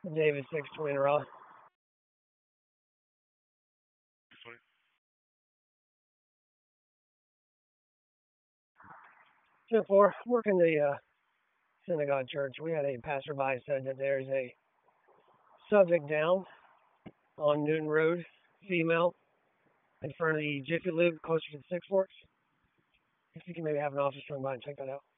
David 620 Raw. 20. 10-4. Working the synagogue church. We had a passerby said that there's a subject down on Newton Road, female, in front of the Jiffy Lube closer to the Six Forks. If you can maybe have an officer swing by and check that out.